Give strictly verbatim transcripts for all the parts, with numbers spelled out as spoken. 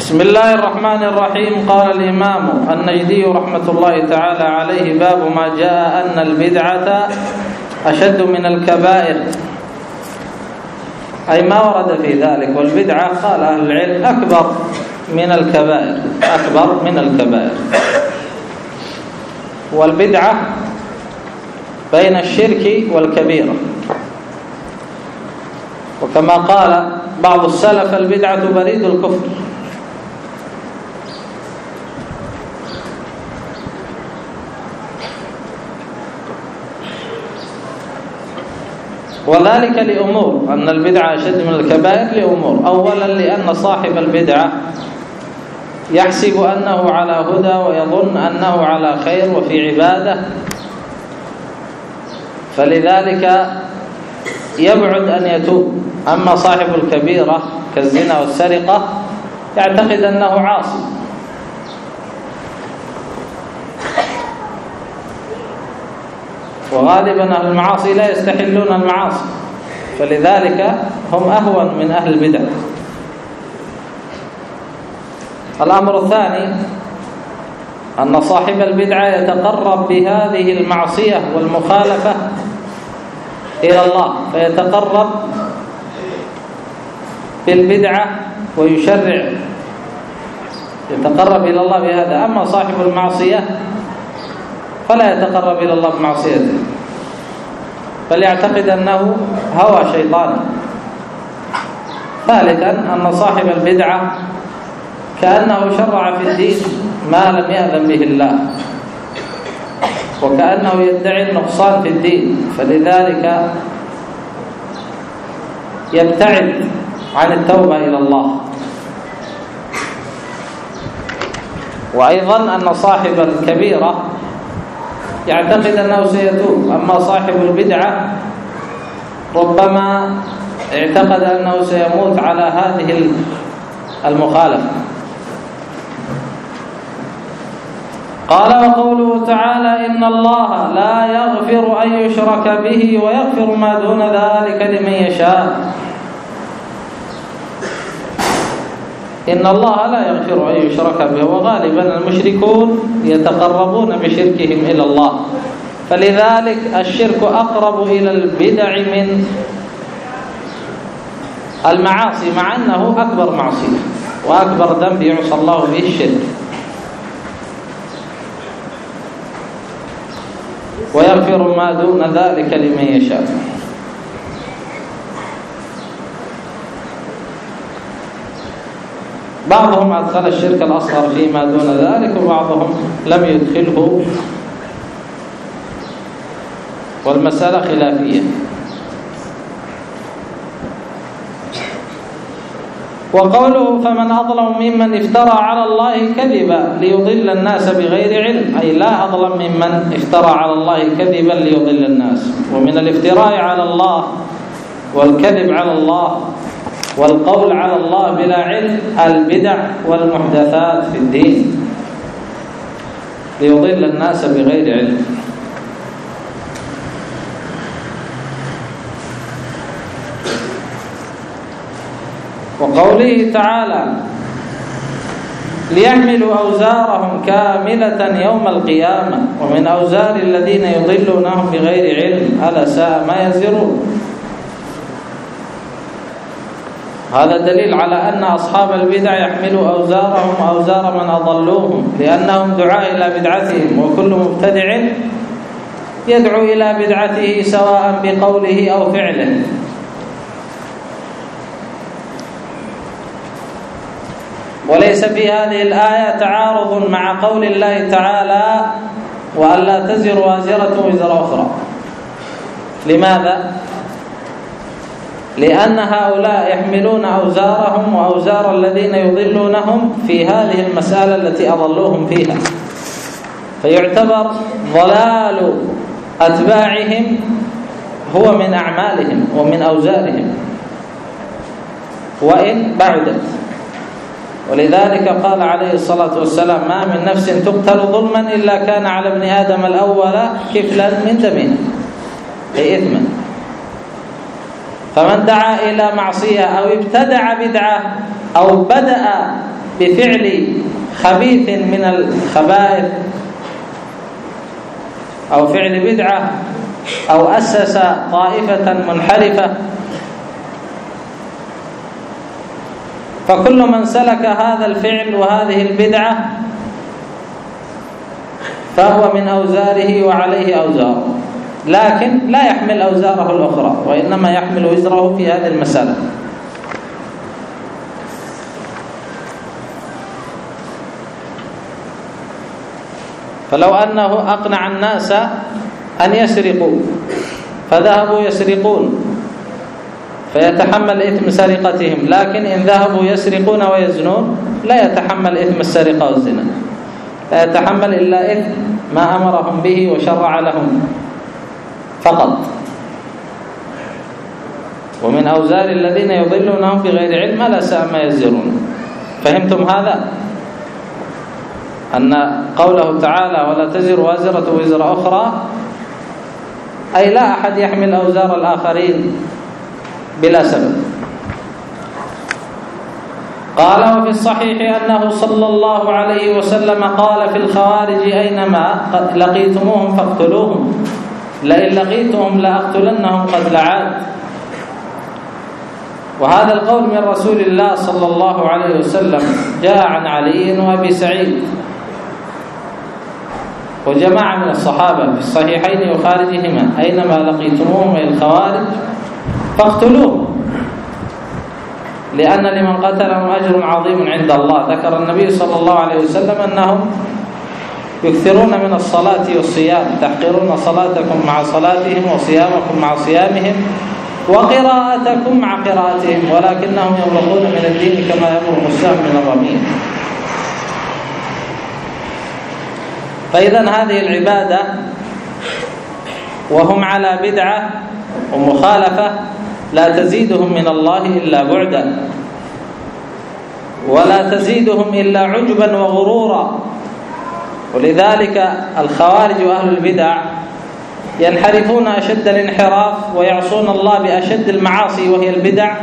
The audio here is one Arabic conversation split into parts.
بسم الله الرحمن الرحيم. قال الإمام النجدي رحمة الله تعالى عليه: باب ما جاء أن البدعة أشد من الكبائر، أي ما ورد في ذلك. والبدعة قال أهل العلم أكبر من الكبائر، أكبر من الكبائر. والبدعة بين الشرك والكبيرة، وكما قال بعض السلف: البدعة بريد الكفر. وذلك لأمور، أن البدعة أشد من الكبائر لأمور. أولا لأن صاحب البدعة يحسب أنه على هدى ويظن أنه على خير وفي عبادة، فلذلك يبعد أن يتوب. أما صاحب الكبيرة كالزنا والسرقة يعتقد أنه عاصي، وغالبا أهل المعاصي لا يستحلون المعاصي، فلذلك هم أهون من أهل البدع. الأمر الثاني أن صاحب البدعة يتقرب بهذه المعصية والمخالفة إلى الله، فيتقرب بالبدعة ويشرع، يتقرب إلى الله بهذا. أما صاحب المعصية فلا يتقرب إلى الله بمعصيته، بل يعتقد أنه هوى شيطاني. ثالثا أن صاحب البدعة كأنه شرع في الدين ما لم يأذن به الله، وكأنه يدعي النقصان في الدين، فلذلك يبتعد عن التوبة إلى الله. وأيضا أن صاحب الكبيرة يعتقد أنه سيتوب. أما صاحب البدعة ربما اعتقد أنه سيموت على هذه المخالفة. قال: وقوله تعالى: إن الله لا يغفر أن يشرك به ويغفر ما دون ذلك لمن يشاء. إن الله لا يغفر أن يشرك به، وغالبا المشركون يتقربون بشركهم إلى الله، فلذلك الشرك أقرب إلى البدع من المعاصي، مع أنه أكبر معصية وأكبر ذنب يعصى الله به الشرك. ويغفر ما دون ذلك لمن يشاء. بعضهم أدخل الشرك الأصغر فيما دون ذلك، وبعضهم لم يدخله، والمسألة خلافية. وقوله: فمن أظلم ممن افترى على الله كذبا ليضل الناس بغير علم، أي لا أظلم ممن افترى على الله كذبا ليضل الناس. ومن الافتراء على الله والكذب على الله والقول على الله بلا علم البدع والمحدثات في الدين ليضل الناس بغير علم. وقوله تعالى: ليحملوا أوزارهم كاملة يوم القيامة ومن أوزار الذين يضلونهم بغير علم ألا ساء ما يزرون. هذا دليل على أن أصحاب البدع يحملوا أوزارهم أوزار من أضلوهم، لأنهم دعاء إلى بدعتهم، وكل مبتدع يدعو إلى بدعته سواء بقوله أو فعله. وليس في هذه الآية تعارض مع قول الله تعالى: وأن لا تزر وازرة وزر أخرى. لماذا؟ لأن هؤلاء يحملون أوزارهم وأوزار الذين يضلونهم في هذه المسألة التي أضلوهم فيها، فيعتبر ضلال أتباعهم هو من أعمالهم ومن أوزارهم وإن بعدت. ولذلك قال عليه الصلاة والسلام: ما من نفس تقتل ظلما إلا كان على ابن آدم الأول كفلا من دمه، أي إثما. فمن دعا إلى معصية أو ابتدع بدعة أو بدأ بفعل خبيث من الخبائث أو فعل بدعة أو أسس طائفة منحرفة، فكل من سلك هذا الفعل وهذه البدعة فهو من أوزاره وعليه أوزاره، لكن لا يحمل أوزاره الأخرى، وإنما يحمل وزره في هذه المسألة. فلو أنه أقنع الناس أن يسرقوا فذهبوا يسرقون فيتحمل إثم سرقتهم، لكن إن ذهبوا يسرقون ويزنون لا يتحمل إثم السرقة والزنا، لا يتحمل إلا إثم ما أمرهم به وشرع لهم فقط. ومن أوزار الذين يضلونهم بغير علم لا ساء ما يزرون. فهمتم هذا؟ أن قوله تعالى ولا تزر وازرة وزر أخرى أي لا أحد يحمل أوزار الآخرين بلا سبب. قال وفي الصحيح أنه صلى الله عليه وسلم قال في الخوارج أينما لقيتموهم فاقتلوهم، لئن لقيتهم لأقتلنهم قتل عاد. وهذا القول من رسول الله صلى الله عليه وسلم جاء عن علي وأبي سعيد وجماعة من الصحابة في الصحيحين وخارجهما أينما لقيتموهم من الخوارج فاقتلوهم، لأن لمن قتلهم أجر عظيم عند الله. ذكر النبي صلى الله عليه وسلم أنهم يكثرون من الصلاة والصيام، تحقرون صلاتكم مع صلاتهم وصيامكم مع صيامهم وقراءتكم مع قراءتهم، ولكنهم يمرقون من الدين كما يمرق السهم من الرميم. فإذا هذه العبادة وهم على بدعة ومخالفة لا تزيدهم من الله إلا بعدا، ولا تزيدهم إلا عجبا وغرورا. ولذلك الخوارج وأهل البدع ينحرفون أشد الانحراف ويعصون الله بأشد المعاصي وهي البدع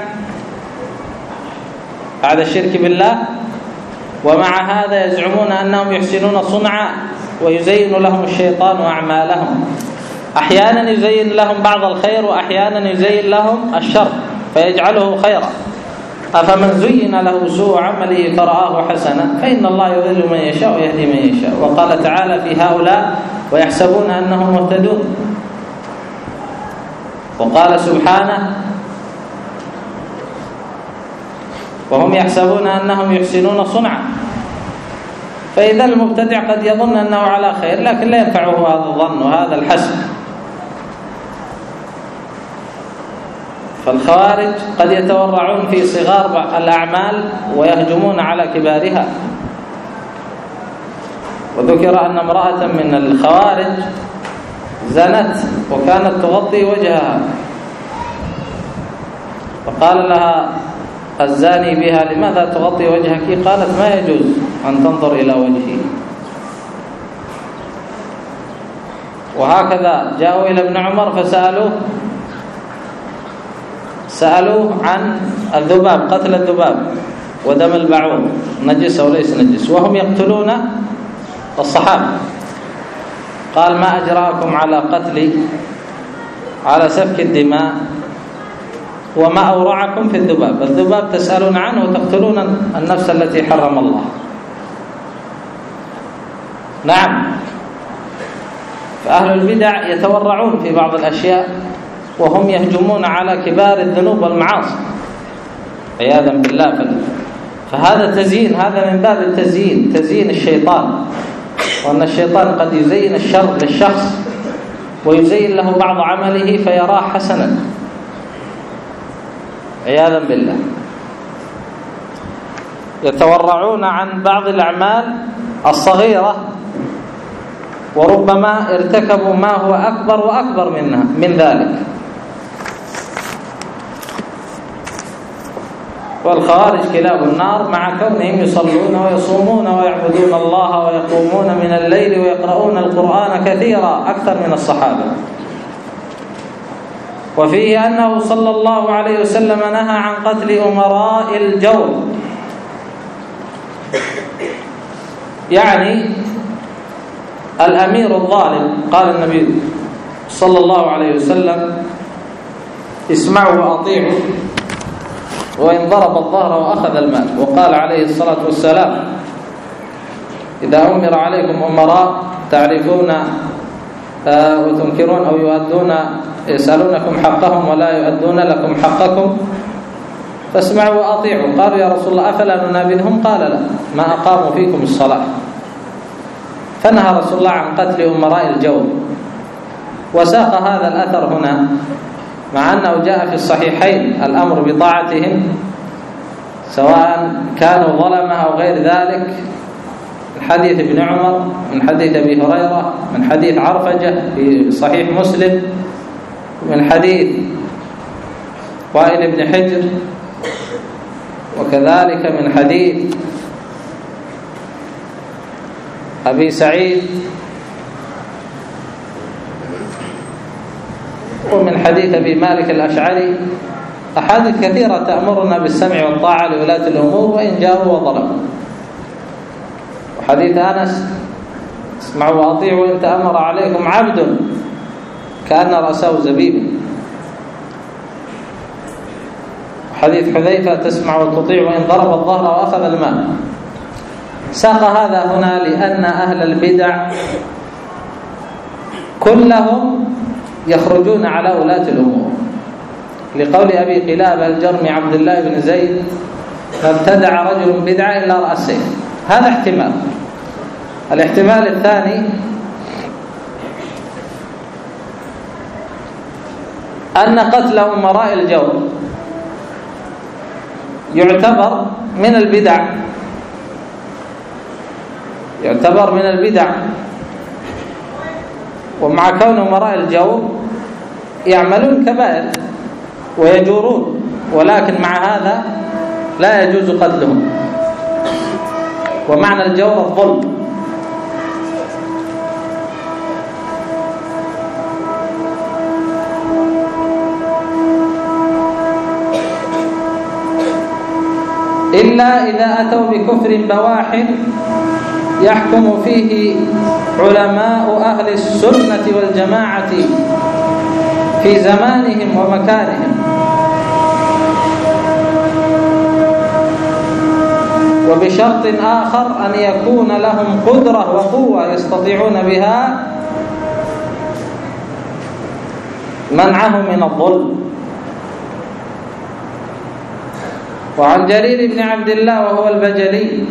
بعد الشرك بالله، ومع هذا يزعمون أنهم يحسنون صنعا ويزين لهم الشيطان أعمالهم، أحيانا يزين لهم بعض الخير وأحيانا يزين لهم الشر فيجعله خيرا. أفمن زين له سوء عمله فرآه حسنا فإن الله يضل من يشاء ويهدي من يشاء. وقال تعالى في هؤلاء ويحسبون أنهم مهتدون. وقال سبحانه وهم يحسبون أنهم يحسنون صنعا. فإذا المبتدع قد يظن أنه على خير لكن لا ينفعه هذا الظن وهذا الحسب. فالخوارج قد يتورعون في صغار الأعمال ويهجمون على كبارها. وذكر أن امرأة من الخوارج زنت وكانت تغطي وجهها، فقال لها الزاني بها لماذا تغطي وجهك؟ قالت ما يجوز أن تنظر إلى وجهي. وهكذا جاءوا إلى ابن عمر فسألوه سألوه عن الذباب، قتل الذباب ودم البعوض نجس أو ليس نجس، وهم يقتلون الصحابة. قال ما أجراكم على قتل على سفك الدماء وما أورعكم في الذباب؟ الذباب تسألون عنه وتقتلون النفس التي حرم الله. نعم، فأهل البدع يتورعون في بعض الأشياء وهم يهجمون على كبار الذنوب والمعاصي عياذا بالله. فهذا تزيين، هذا من باب التزيين، تزيين الشيطان، وأن الشيطان قد يزين الشر للشخص ويزين له بعض عمله فيراه حسنا عياذا بالله. يتورعون عن بعض الأعمال الصغيرة وربما ارتكبوا ما هو أكبر وأكبر منها من ذلك. والخوارج كلاب النار مع كونهم يصلون ويصومون ويعبدون الله ويقومون من الليل ويقرؤون القرآن كثيرا أكثر من الصحابة. وفيه أنه صلى الله عليه وسلم نهى عن قتل أمراء الجور يعني الأمير الظالم. قال النبي صلى الله عليه وسلم: اسمعوا وأطيعوا وإن ضرب الظهر وأخذ المال. وقال عليه الصلاة والسلام: إذا أمر عليكم أمراء تعرفون وتنكرون أو يؤدون يسألونكم حقهم ولا يؤدون لكم حقكم فاسمعوا وأطيعوا. قالوا: يا رسول الله أفلا ننابذهم؟ قال: لا، ما أقاموا فيكم الصلاة. فنهى رسول الله عن قتل أمراء الجور. وساق هذا الأثر هنا مع أنه جاء في الصحيحين الأمر بطاعتهم سواء كانوا ظلمة أو غير ذلك، من حديث ابن عمر، من حديث أبي هريرة، من حديث عرفجة في صحيح مسلم، من حديث وائل بن حجر، وكذلك من حديث أبي سعيد، ومن حديث أبي مالك الأشعري. أحاديث كثيرة تأمرنا بالسمع والطاعة لولاة الأمور وإن جاءوا وظلموا. وحديث أنس: اسمعوا وأطيعوا إن تأمر عليكم عبد كأن رأسه زبيب. وحديث حذيفة: تسمع وتطيع وإن ضرب الظهر وأخذ المال. ساق هذا هنا لأن أهل البدع كلهم يخرجون على ولاة الأمور، لقول أبي قلابة الجرمي عبد الله بن زيد: ما ابتدع رجل بدعة إلا رأى السيف. هذا احتمال. الاحتمال الثاني أن قتل أمراء الجور يعتبر من البدع، يعتبر من البدع ومع كون أمراء الجور يعملون كبائر ويجورون، ولكن مع هذا لا يجوز قتلهم. ومعنى الجور الظلم. إلا إذا أتوا بكفر بواح يحكم فيه علماء أهل السنة والجماعة في زمانهم ومكانهم، وبشرط آخر أن يكون لهم قدرة وقوة يستطيعون بها منعهم من الظلم. وعن جرير بن عبد الله وهو البجلي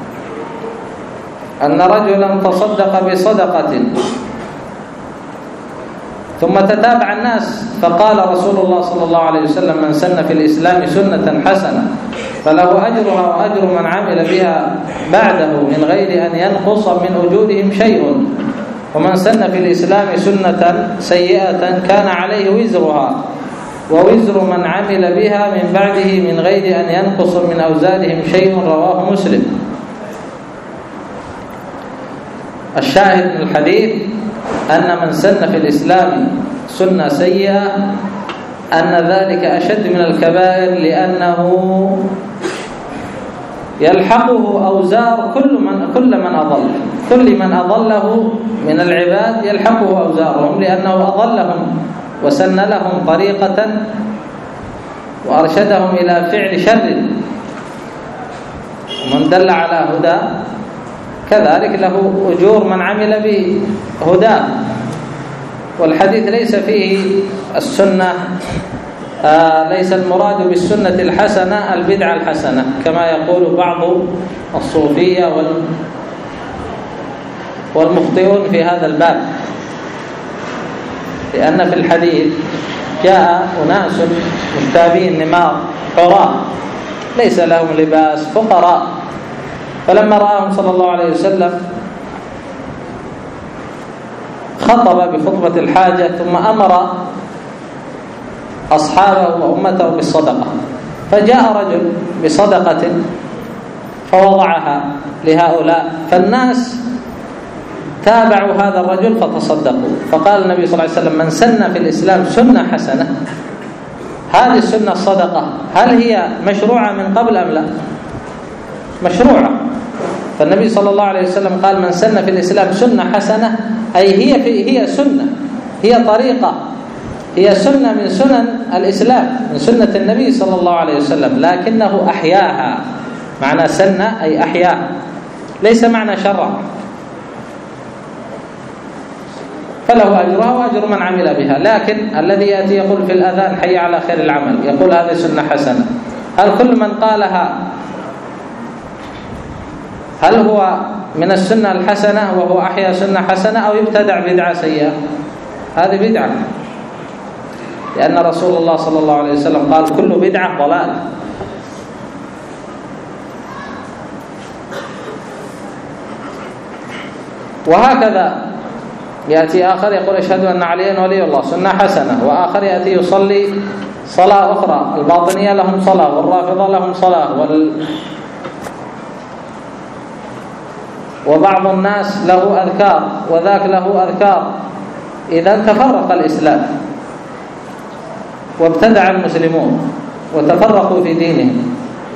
أن رجلا تصدق بصدقة ثم تتابع الناس فقال رسول الله صلى الله عليه وسلم: من سن في الإسلام سنة حسنة فله أجرها وأجر من عمل بها بعده من غير أن ينقص من أجورهم شيء، ومن سن في الإسلام سنة سيئة كان عليه وزرها ووزر من عمل بها من بعده من غير أن ينقص من أوزارهم شيء. رواه مسلم. الشاهد من الحديث أن من سن في الإسلام سنة سيئة أن ذلك أشد من الكبائر، لأنه يلحقه أوزار كل من كل من أضل كل من أضله من العباد يلحقه أوزارهم، لأنه أضلهم وسن لهم طريقة وأرشدهم إلى فعل شر. ومن دل على هدى كذلك له أجور من عمل بهداه. والحديث ليس فيه السنة، آه ليس المراد بالسنة الحسنة البدعة الحسنة كما يقول بعض الصوفية والمخطئون في هذا الباب، لأن في الحديث جاء أناس مشتابين نمار حراء ليس لهم لباس فقراء، فلما رآهم صلى الله عليه وسلم خطب بخطبة الحاجة ثم أمر أصحابه وأمته بالصدقة، فجاء رجل بصدقة فوضعها لهؤلاء، فالناس تابعوا هذا الرجل فتصدقوا. فقال النبي صلى الله عليه وسلم: من سن في الإسلام سنة حسنة، هذه السنة الصدقة هل هي مشروعة من قبل أم لا؟ مشروعة. فالنبي صلى الله عليه وسلم قال من سن في الإسلام سنة حسنة، أي هي في هي سنة، هي طريقة، هي سنة من سنن الإسلام، من سنة النبي صلى الله عليه وسلم، لكنه أحياها. معنى سنة أي أحياها، ليس معنى شرع. فله أجرها وأجر من عمل بها. لكن الذي يأتي يقول في الأذان حي على خير العمل، يقول هذه سنة حسنة، هل كل من قالها هل هو من السنة الحسنة وهو أحيا سنة حسنة، أو يبتدع بدعة سيئة؟ هذه بدعة، لأن رسول الله صلى الله عليه وسلم قال كل بدعة ضلال. وهكذا يأتي آخر يقول أشهد أن عليا ولي الله، سنة حسنة، وآخر يأتي يصلي صلاة أخرى. الباطنية لهم صلاة، والرافضة لهم صلاة، وال... وبعض الناس له أذكار وذاك له أذكار. إذا تفرق الإسلام وابتدع المسلمون وتفرقوا في دينهم.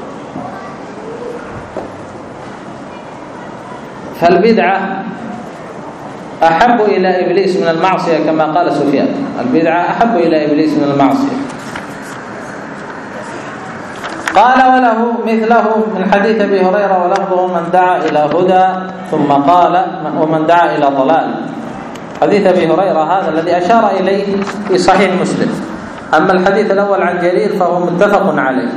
فالبدعة أحب إلى إبليس من المعصية كما قال سفيان، البدعة أحب إلى إبليس من المعصية. قال وله مثله من حديث أبي هريرة ولفظه من دعا إلى هدى ثم قال ومن دعا إلى ضلال. حديث أبي هريرة هذا الذي أشار إليه في صحيح مسلم. أما الحديث الأول عن جرير فهو متفق عليه،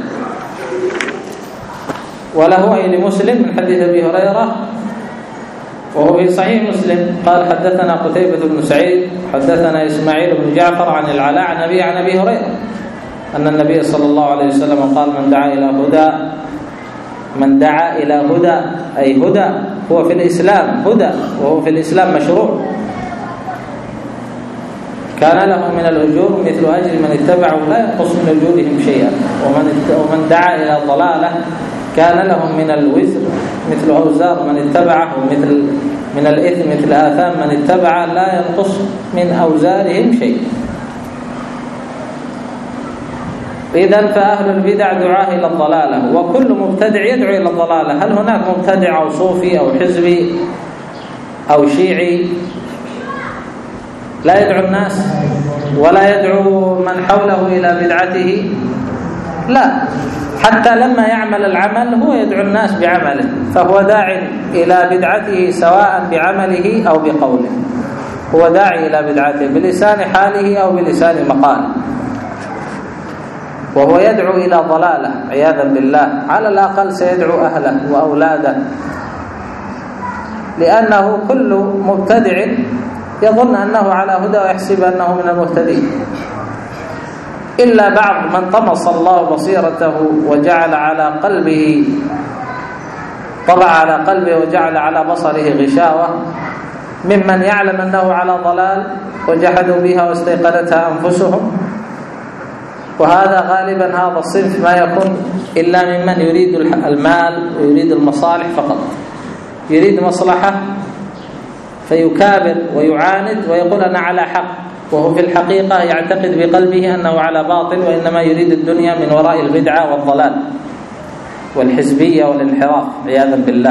وله أي لمسلم من حديث أبي هريرة وهو في صحيح مسلم قال حدثنا قتيبة بن سعيد حدثنا إسماعيل بن جعفر عن العلاء عن أبي عن أبي هريرة أن النبي صلى الله عليه وسلم قال من دعا إلى هدى من دعا إلى هدى أي هدى هو في الإسلام هدى، وهو في الإسلام مشروع، كان له من الأجور مثل أجر من اتبعه لا ينقص من أجورهم شيئا، ومن دعا إلى ضلالة كان لهم من الوزر مثل أوزار من اتبعه، مثل من الإثم مثل آثام من اتبعه لا ينقص من أوزارهم شيء. إذن فأهل البدع دعاه إلى الضلالة، وكل مبتدع يدعو إلى الضلالة. هل هناك مبتدع أو صوفي أو حزبي أو شيعي لا يدعو الناس ولا يدعو من حوله إلى بدعته؟ لا، حتى لما يعمل العمل هو يدعو الناس بعمله، فهو داعي إلى بدعته سواء بعمله أو بقوله، هو داعي إلى بدعته بلسان حاله أو بلسان مقاله، وهو يدعو إلى ضلالة عياذا بالله. على الأقل سيدعو أهله وأولاده، لأنه كل مبتدع يظن أنه على هدى ويحسب أنه من المهتدين، إلا بعض من طمس الله بصيرته وجعل على قلبه طبع على قلبه وجعل على بصره غشاوة، ممن يعلم أنه على ضلال وجحدوا بها واستيقنتها أنفسهم. وهذا غالبا هذا الصنف ما يكون إلا ممن يريد المال ويريد المصالح فقط، يريد مصلحة فيكابر ويعاند ويقول أنا على حق، وهو في الحقيقة يعتقد بقلبه أنه على باطل، وإنما يريد الدنيا من وراء البدعة والضلال والحزبية والانحراف عياذا بالله،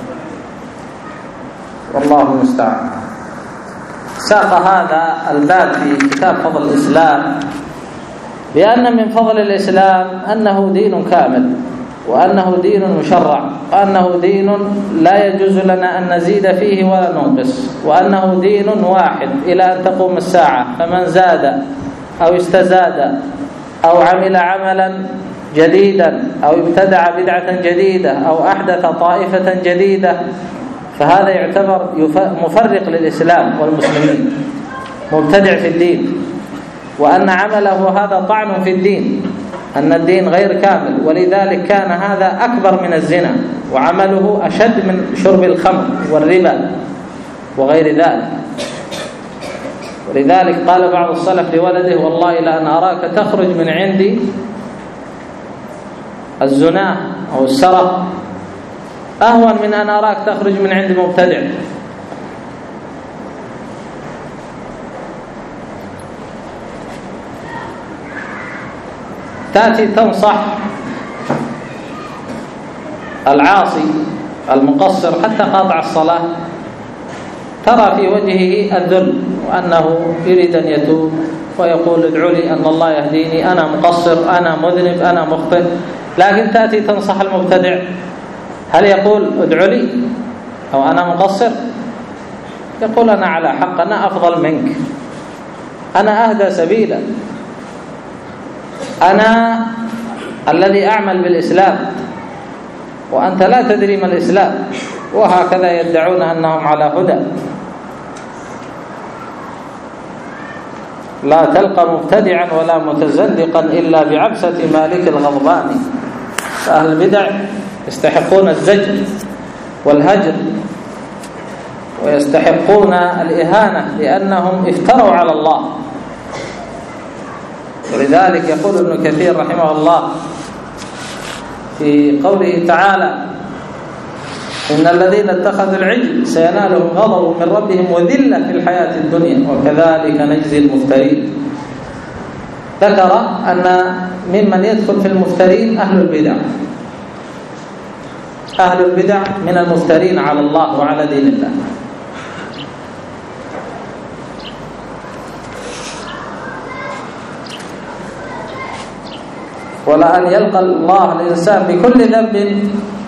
والله المستعان. ساق هذا الباب في كتاب فضل الإسلام بأن من فضل الإسلام أنه دين كامل، وأنه دين مشرع، وأنه دين لا يجوز لنا أن نزيد فيه ولا ننقص، وأنه دين واحد إلى أن تقوم الساعة، فمن زاد أو استزاد أو عمل عملا جديدا أو ابتدع بدعة جديدة أو أحدث طائفة جديدة فهذا يعتبر مفرق للإسلام والمسلمين، مبتدع في الدين، وأن عمله هذا طعن في الدين، أن الدين غير كامل، ولذلك كان هذا أكبر من الزنا، وعمله أشد من شرب الخمر والربا وغير ذلك. ولذلك قال بعض السلف لولده والله لأن أراك تخرج من عندي الزنا أو السرق أهون من أن أراك تخرج من عند مبتدع. تأتي تنصح العاصي المقصر حتى قاطع الصلاة ترى في وجهه الذل وأنه يريد أن يتوب ويقول ادعوا لي أن الله يهديني، أنا مقصر، أنا مذنب، أنا مخطئ. لكن تأتي تنصح المبتدع، هل يقول ادعوا لي أو أنا مقصر؟ يقول أنا على حق، أنا أفضل منك، أنا أهدى سبيلا، أنا الذي أعمل بالإسلام وأنت لا تدري ما الإسلام. وهكذا يدعون أنهم على هدى. لا تلقى مبتدعا ولا متزندقا إلا بعبسة مالك الغضبان. فأهل البدع يستحقون الزجر والهجر ويستحقون الإهانة لأنهم افتروا على الله. ولذلك يقول ابن كثير رحمه الله في قوله تعالى إن الذين اتخذوا العجل سينالهم غضب من ربهم وذلة في الحياة الدنيا وكذلك نجزي المفترين. ذكر أن ممن يدخل في المفترين أهل البدع. أهل البدع من المفترين على الله وعلى دين الله. ولأن يلقى الله الإنسان بكل ذنب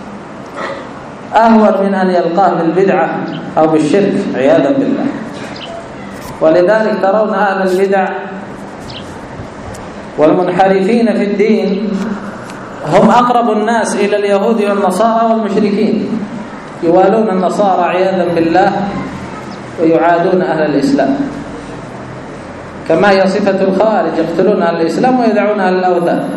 أهون من أن يلقاه بالبدعة أو بالشرك عياذا بالله. ولذلك ترون أهل البدع والمنحرفين في الدين هم أقرب الناس إلى اليهود والنصارى والمشركين، يوالون النصارى عياذا بالله ويعادون أهل الإسلام، كما هي صفة الخوارج، يقتلون أهل الإسلام ويدعون أهل الأوثان.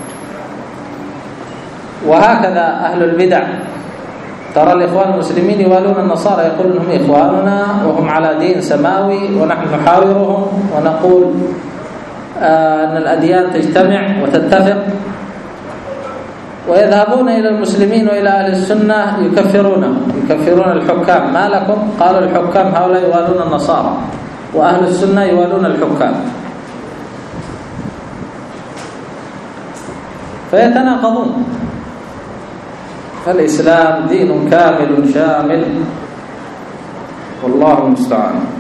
وهكذا أهل البدع، ترى الإخوان المسلمين يوالون النصارى، يقولون هم إخواننا وهم على دين سماوي ونحن نحاورهم ونقول آه أن الأديان تجتمع وتتفق، ويذهبون إلى المسلمين وإلى أهل السنة يكفرونهم، يكفرون الحكام. ما لكم؟ قالوا الحكام هؤلاء يوالون النصارى وأهل السنة يوالون الحكام، فيتناقضون. فالإسلام دين كامل شامل والله المستعان.